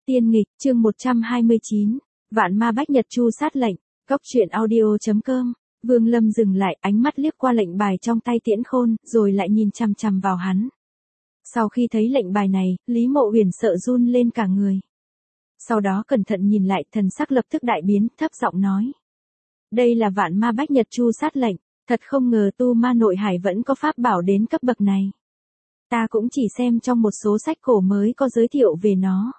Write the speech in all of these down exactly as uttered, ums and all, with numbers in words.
Tiên nghịch, chương một trăm hai mươi chín. Vạn ma bách nhật chu sát lệnh. Góc truyện audio.com. Vương Lâm dừng lại, ánh mắt liếc qua lệnh bài trong tay Tiễn Khôn, rồi lại nhìn chằm chằm vào hắn. Sau khi thấy lệnh bài này, Lý Mộ Uyển sợ run lên cả người. Sau đó cẩn thận nhìn lại, thần sắc lập tức đại biến, thấp giọng nói: đây là vạn ma bách nhật chu sát lệnh, thật không ngờ tu ma nội hải vẫn có pháp bảo đến cấp bậc này. Ta cũng chỉ xem trong một số sách cổ mới có giới thiệu về nó.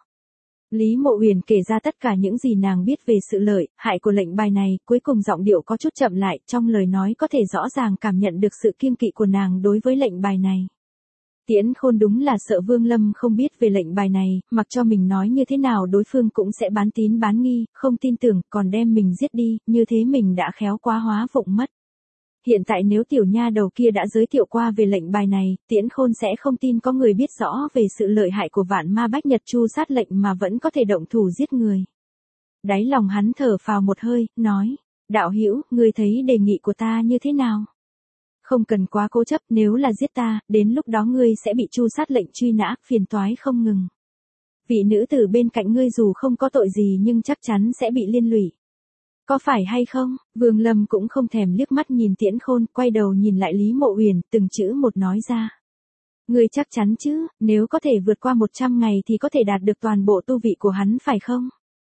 Lý Mộ Uyển kể ra tất cả những gì nàng biết về sự lợi, hại của lệnh bài này, cuối cùng giọng điệu có chút chậm lại, trong lời nói có thể rõ ràng cảm nhận được sự kiêng kỵ của nàng đối với lệnh bài này. Tiễn Khôn đúng là sợ Vương Lâm không biết về lệnh bài này, mặc cho mình nói như thế nào đối phương cũng sẽ bán tín bán nghi, không tin tưởng, còn đem mình giết đi, như thế mình đã khéo quá hóa vụng mất. Hiện tại nếu tiểu nha đầu kia đã giới thiệu qua về lệnh bài này, Tiễn Khôn sẽ không tin có người biết rõ về sự lợi hại của vạn ma bách nhật chu sát lệnh mà vẫn có thể động thủ giết người. Đáy lòng hắn thở phào một hơi, nói: đạo hữu, ngươi thấy đề nghị của ta như thế nào? Không cần quá cố chấp, nếu là giết ta, đến lúc đó ngươi sẽ bị chu sát lệnh truy nã, phiền toái không ngừng. Vị nữ tử bên cạnh ngươi dù không có tội gì nhưng chắc chắn sẽ bị liên lụy. Có phải hay không? Vương Lâm cũng không thèm liếc mắt nhìn Tiễn Khôn, quay đầu nhìn lại Lý Mộ Uyển, từng chữ một nói ra. Ngươi chắc chắn chứ, nếu có thể vượt qua một trăm ngày thì có thể đạt được toàn bộ tu vị của hắn phải không?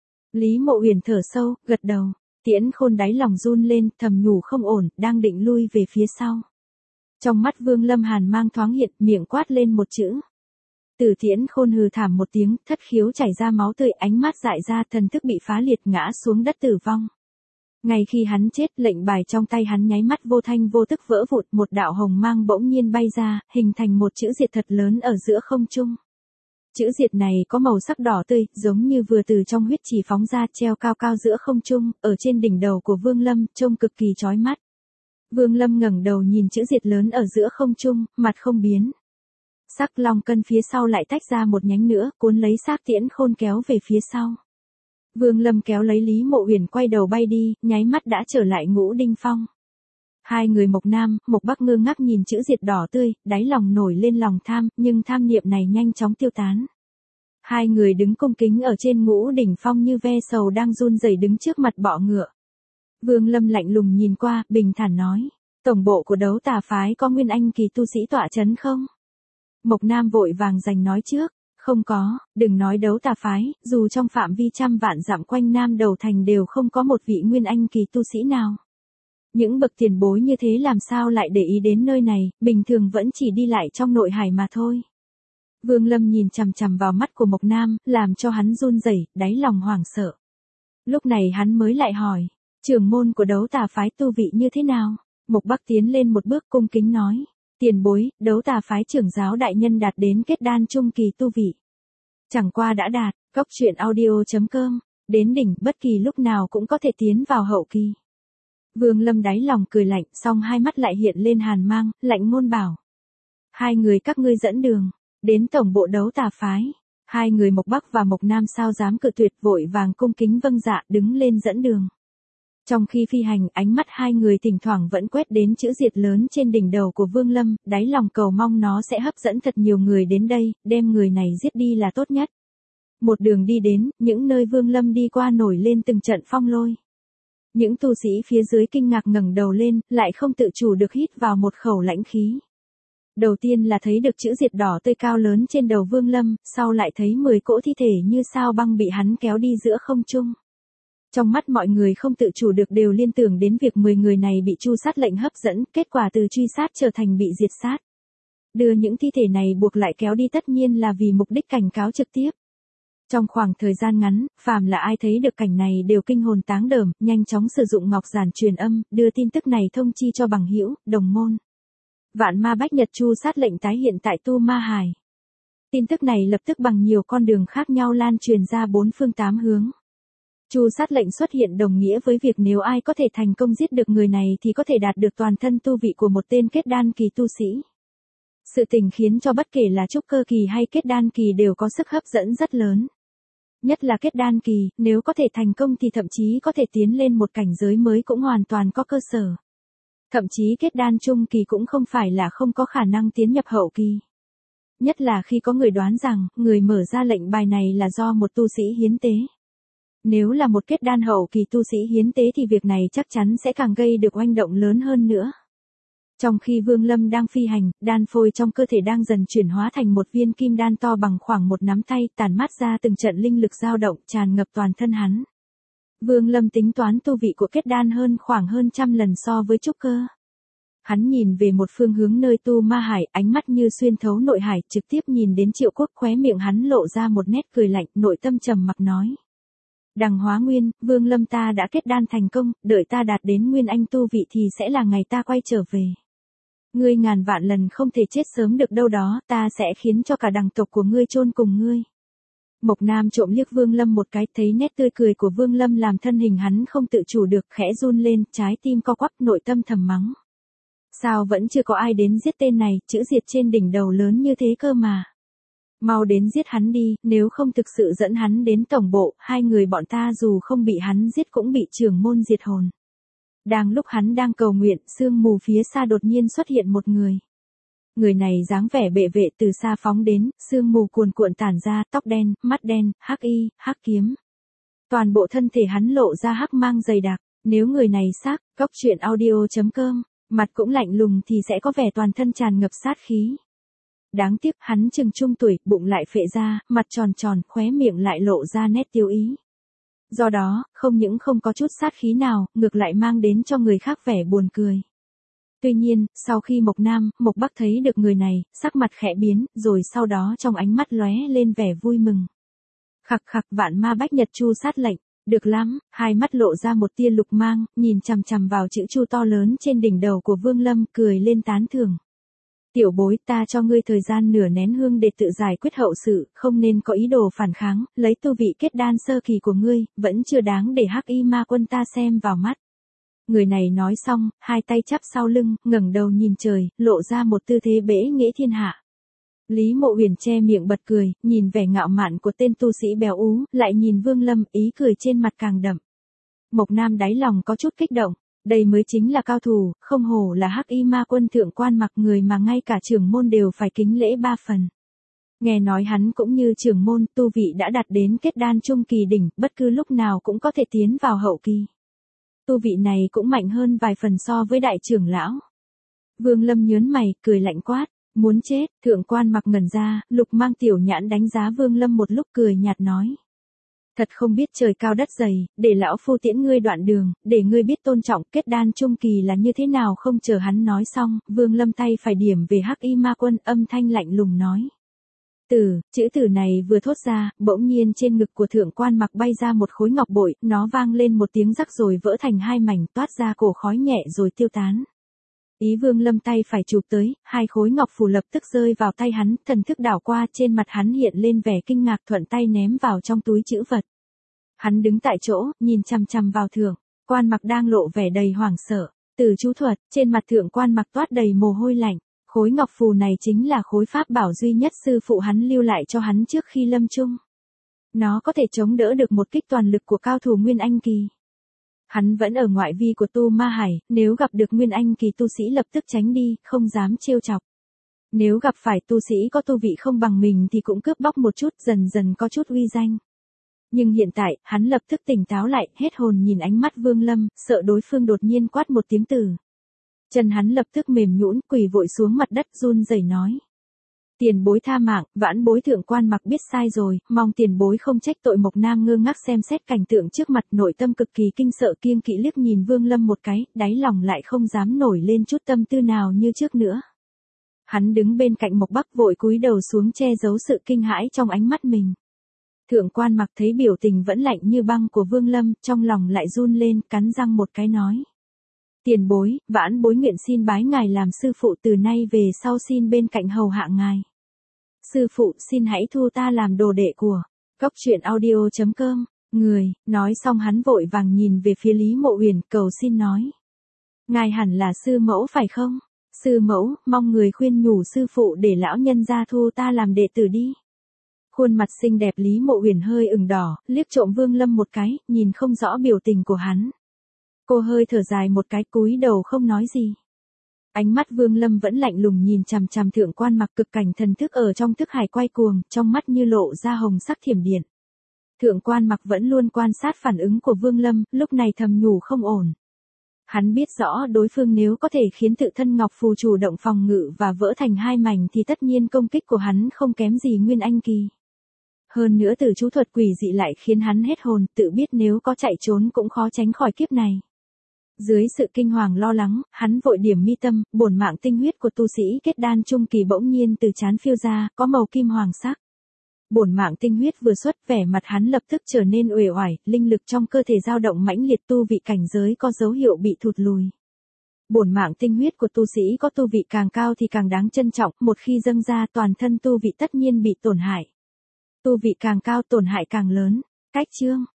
Lý Mộ Uyển thở sâu, gật đầu. Tiễn Khôn đáy lòng run lên, thầm nhủ không ổn, đang định lui về phía sau. Trong mắt Vương Lâm hàn mang thoáng hiện, miệng quát lên một chữ. Từ Tiễn Khôn hừ thảm một tiếng, thất khiếu chảy ra máu tươi, ánh mắt dại ra, thần thức bị phá liệt ngã xuống đất tử vong. Ngay khi hắn chết, lệnh bài trong tay hắn nháy mắt vô thanh vô tức vỡ vụn, một đạo hồng mang bỗng nhiên bay ra, hình thành một chữ diệt thật lớn ở giữa không trung. Chữ diệt này có màu sắc đỏ tươi, giống như vừa từ trong huyết chỉ phóng ra, treo cao cao giữa không trung, ở trên đỉnh đầu của Vương Lâm, trông cực kỳ chói mắt. Vương Lâm ngẩng đầu nhìn chữ diệt lớn ở giữa không trung, mặt không biến. Sắc long cân phía sau lại tách ra một nhánh nữa, cuốn lấy xác Tiễn Khôn kéo về phía sau. Vương Lâm kéo lấy Lý Mộ Uyển quay đầu bay đi, nháy mắt đã trở lại Ngũ Đinh Phong. Hai người Mộc Nam, Mộc Bắc ngơ ngác nhìn chữ diệt đỏ tươi, đáy lòng nổi lên lòng tham, nhưng tham niệm này nhanh chóng tiêu tán. Hai người đứng cung kính ở trên Ngũ Đỉnh Phong như ve sầu đang run rẩy đứng trước mặt bọ ngựa. Vương Lâm lạnh lùng nhìn qua, bình thản nói: tổng bộ của Đấu Tà phái có nguyên anh kỳ tu sĩ tọa chấn không? Mộc Nam vội vàng giành nói trước: không có, đừng nói Đấu Tà phái, dù trong phạm vi trăm vạn dặm quanh Nam Đầu Thành đều không có một vị nguyên anh kỳ tu sĩ nào. Những bậc tiền bối như thế làm sao lại để ý đến nơi này, bình thường vẫn chỉ đi lại trong nội hải mà thôi. Vương Lâm nhìn chằm chằm vào mắt của Mộc Nam, làm cho hắn run rẩy, đáy lòng hoảng sợ. Lúc này hắn mới lại hỏi: trưởng môn của Đấu Tà phái tu vị như thế nào? Mộc Bắc tiến lên một bước cung kính nói: tiền bối, Đấu Tà phái trưởng giáo đại nhân đạt đến kết đan trung kỳ tu vị. Chẳng qua đã đạt. Góc truyện audio.com. Đến đỉnh, bất kỳ lúc nào cũng có thể tiến vào hậu kỳ. Vương Lâm đáy lòng cười lạnh, song hai mắt lại hiện lên hàn mang, lạnh ngôn bảo: hai người các ngươi dẫn đường, đến tổng bộ Đấu Tà phái. Hai người Mộc Bắc và Mộc Nam sao dám cự tuyệt, vội vàng cung kính vâng dạ, đứng lên dẫn đường. Trong khi phi hành, ánh mắt hai người thỉnh thoảng vẫn quét đến chữ diệt lớn trên đỉnh đầu của Vương Lâm, đáy lòng cầu mong nó sẽ hấp dẫn thật nhiều người đến đây, đem người này giết đi là tốt nhất. Một đường đi đến, những nơi Vương Lâm đi qua nổi lên từng trận phong lôi. Những tu sĩ phía dưới kinh ngạc ngẩng đầu lên, lại không tự chủ được hít vào một khẩu lãnh khí. Đầu tiên là thấy được chữ diệt đỏ tươi cao lớn trên đầu Vương Lâm, sau lại thấy mười cỗ thi thể như sao băng bị hắn kéo đi giữa không trung. Trong mắt mọi người không tự chủ được đều liên tưởng đến việc mười người này bị chu sát lệnh hấp dẫn, kết quả từ truy sát trở thành bị diệt sát. Đưa những thi thể này buộc lại kéo đi tất nhiên là vì mục đích cảnh cáo trực tiếp. Trong khoảng thời gian ngắn, phàm là ai thấy được cảnh này đều kinh hồn táng đờm, nhanh chóng sử dụng ngọc giản truyền âm, đưa tin tức này thông chi cho bằng hữu, đồng môn. Vạn ma bách nhật chu sát lệnh tái hiện tại Tu Ma Hải. Tin tức này lập tức bằng nhiều con đường khác nhau lan truyền ra bốn phương tám hướng. Chu sát lệnh xuất hiện đồng nghĩa với việc nếu ai có thể thành công giết được người này thì có thể đạt được toàn thân tu vị của một tên kết đan kỳ tu sĩ. Sự tình khiến cho bất kể là trúc cơ kỳ hay kết đan kỳ đều có sức hấp dẫn rất lớn. Nhất là kết đan kỳ, nếu có thể thành công thì thậm chí có thể tiến lên một cảnh giới mới cũng hoàn toàn có cơ sở. Thậm chí kết đan trung kỳ cũng không phải là không có khả năng tiến nhập hậu kỳ. Nhất là khi có người đoán rằng, người mở ra lệnh bài này là do một tu sĩ hiến tế. Nếu là một kết đan hậu kỳ tu sĩ hiến tế thì việc này chắc chắn sẽ càng gây được oanh động lớn hơn nữa. Trong khi Vương Lâm đang phi hành, đan phôi trong cơ thể đang dần chuyển hóa thành một viên kim đan to bằng khoảng một nắm tay, tản mát ra từng trận linh lực dao động tràn ngập toàn thân hắn. Vương Lâm tính toán tu vị của kết đan hơn khoảng hơn trăm lần so với trúc cơ. Hắn nhìn về một phương hướng nơi tu ma hải, ánh mắt như xuyên thấu nội hải, trực tiếp nhìn đến Triệu Quốc, khóe miệng hắn lộ ra một nét cười lạnh, nội tâm trầm mặc nói. Đằng Hóa Nguyên, Vương Lâm ta đã kết đan thành công, đợi ta đạt đến nguyên anh tu vị thì sẽ là ngày ta quay trở về. Ngươi ngàn vạn lần không thể chết sớm được đâu đó, ta sẽ khiến cho cả đằng tộc của ngươi chôn cùng ngươi. Mộc Nam trộm liếc Vương Lâm một cái, thấy nét tươi cười của Vương Lâm làm thân hình hắn không tự chủ được, khẽ run lên, trái tim co quắp, nội tâm thầm mắng. Sao vẫn chưa có ai đến giết tên này, chữ diệt trên đỉnh đầu lớn như thế cơ mà. Mau đến giết hắn đi, nếu không thực sự dẫn hắn đến tổng bộ, hai người bọn ta dù không bị hắn giết cũng bị trưởng môn diệt hồn. Đang lúc hắn đang cầu nguyện, sương mù phía xa đột nhiên xuất hiện một người. Người này dáng vẻ bệ vệ từ xa phóng đến, sương mù cuồn cuộn tản ra, tóc đen, mắt đen, hắc y, hắc kiếm. Toàn bộ thân thể hắn lộ ra hắc mang dày đặc, nếu người này xác, góc truyện audio chấm com, mặt cũng lạnh lùng thì sẽ có vẻ toàn thân tràn ngập sát khí. Đáng tiếc hắn chừng trung tuổi, bụng lại phệ ra, mặt tròn tròn, khóe miệng lại lộ ra nét tiêu ý. Do đó, không những không có chút sát khí nào, ngược lại mang đến cho người khác vẻ buồn cười. Tuy nhiên, sau khi Mộc Nam, Mộc Bắc thấy được người này, sắc mặt khẽ biến, rồi sau đó trong ánh mắt lóe lên vẻ vui mừng. Khặc khặc, Vạn Ma Bách Nhật Chu sát lệnh, được lắm, hai mắt lộ ra một tia lục mang, nhìn chằm chằm vào chữ Chu to lớn trên đỉnh đầu của Vương Lâm, cười lên tán thưởng. Tiểu bối, ta cho ngươi thời gian nửa nén hương để tự giải quyết hậu sự, không nên có ý đồ phản kháng, lấy tu vị kết đan sơ kỳ của ngươi, vẫn chưa đáng để Hắc Y Ma Quân ta xem vào mắt. Người này nói xong, hai tay chắp sau lưng, ngẩng đầu nhìn trời, lộ ra một tư thế bẽ nghễ thiên hạ. Lý Mộ Huyền che miệng bật cười, nhìn vẻ ngạo mạn của tên tu sĩ béo ú, lại nhìn Vương Lâm, ý cười trên mặt càng đậm. Mộc Nam đáy lòng có chút kích động. Đây mới chính là cao thủ, không hổ là Hắc Y Ma Quân thượng quan mặc, người mà ngay cả trưởng môn đều phải kính lễ ba phần. Nghe nói hắn cũng như trưởng môn, tu vị đã đạt đến kết đan trung kỳ đỉnh, bất cứ lúc nào cũng có thể tiến vào hậu kỳ. Tu vị này cũng mạnh hơn vài phần so với đại trưởng lão. Vương Lâm nhớn mày, cười lạnh quát, muốn chết, thượng quan mặc ngẩn ra, lục mang tiểu nhãn đánh giá Vương Lâm một lúc cười nhạt nói. Thật không biết trời cao đất dày, để lão phu tiễn ngươi đoạn đường, để ngươi biết tôn trọng kết đan trung kỳ là như thế nào. Không chờ hắn nói xong, Vương Lâm tay phải điểm về Hắc Y Ma Quân, âm thanh lạnh lùng nói. Tử, chữ tử này vừa thốt ra, bỗng nhiên trên ngực của thượng quan mặc bay ra một khối ngọc bội, nó vang lên một tiếng rắc rồi vỡ thành hai mảnh, toát ra cổ khói nhẹ rồi tiêu tán. Ý Vương Lâm tay phải chụp tới, hai khối ngọc phù lập tức rơi vào tay hắn, thần thức đảo qua, trên mặt hắn hiện lên vẻ kinh ngạc, thuận tay ném vào trong túi trữ vật. Hắn đứng tại chỗ, nhìn chằm chằm vào thượng quan mặc đang lộ vẻ đầy hoảng sợ. Từ chú thuật, trên mặt thượng quan mặc toát đầy mồ hôi lạnh. Khối ngọc phù này chính là khối pháp bảo duy nhất sư phụ hắn lưu lại cho hắn trước khi lâm chung. Nó có thể chống đỡ được một kích toàn lực của cao thủ Nguyên Anh kỳ. Hắn vẫn ở ngoại vi của tu ma hải, nếu gặp được Nguyên Anh kỳ tu sĩ lập tức tránh đi, không dám trêu chọc. Nếu gặp phải tu sĩ có tu vị không bằng mình thì cũng cướp bóc một chút, dần dần có chút uy danh. Nhưng hiện tại, hắn lập tức tỉnh táo lại, hết hồn nhìn ánh mắt Vương Lâm, sợ đối phương đột nhiên quát một tiếng tử. Chân hắn lập tức mềm nhũn, quỳ vội xuống mặt đất run rẩy nói. Tiền bối tha mạng, vãn bối thượng quan mặc biết sai rồi, mong tiền bối không trách tội. Mộc Nam ngơ ngác xem xét cảnh tượng trước mặt, nội tâm cực kỳ kinh sợ, kiêng kỵ liếc nhìn Vương Lâm một cái, đáy lòng lại không dám nổi lên chút tâm tư nào như trước nữa. Hắn đứng bên cạnh Mộc Bắc vội cúi đầu xuống che giấu sự kinh hãi trong ánh mắt mình. Thượng quan mặc thấy biểu tình vẫn lạnh như băng của Vương Lâm, trong lòng lại run lên, cắn răng một cái nói. Tiền bối, vãn bối nguyện xin bái ngài làm sư phụ, từ nay về sau xin bên cạnh hầu hạ ngài. Sư phụ, xin hãy thu ta làm đồ đệ của. Góc truyện audio chấm com, người, nói xong hắn vội vàng nhìn về phía Lý Mộ Huyền, cầu xin nói. Ngài hẳn là sư mẫu phải không? Sư mẫu, mong người khuyên nhủ sư phụ để lão nhân gia thu ta làm đệ tử đi. Khuôn mặt xinh đẹp Lý Mộ Huyền hơi ửng đỏ, liếc trộm Vương Lâm một cái, nhìn không rõ biểu tình của hắn. Cô hơi thở dài một cái, cúi đầu không nói gì. Ánh mắt Vương Lâm vẫn lạnh lùng nhìn chằm chằm thượng quan mặc, cực cảnh thần thức ở trong thức hải quay cuồng, trong mắt như lộ ra hồng sắc thiểm điện. Thượng quan mặc vẫn luôn quan sát phản ứng của Vương Lâm, lúc này thầm nhủ không ổn. Hắn biết rõ đối phương nếu có thể khiến tự thân ngọc phù chủ động phòng ngự và vỡ thành hai mảnh thì tất nhiên công kích của hắn không kém gì Nguyên Anh kỳ. Hơn nữa từ chú thuật quỷ dị lại khiến hắn hết hồn, tự biết nếu có chạy trốn cũng khó tránh khỏi kiếp này. Dưới sự kinh hoàng lo lắng, hắn vội điểm mi tâm, bổn mạng tinh huyết của tu sĩ kết đan trung kỳ bỗng nhiên từ trán phiêu ra, có màu kim hoàng sắc. Bổn mạng tinh huyết vừa xuất, vẻ mặt hắn lập tức trở nên uể oải, linh lực trong cơ thể dao động mãnh liệt, tu vị cảnh giới có dấu hiệu bị thụt lùi. Bổn mạng tinh huyết của tu sĩ có tu vị càng cao thì càng đáng trân trọng, một khi dâng ra toàn thân tu vị tất nhiên bị tổn hại. Tu vị càng cao tổn hại càng lớn. Cách chương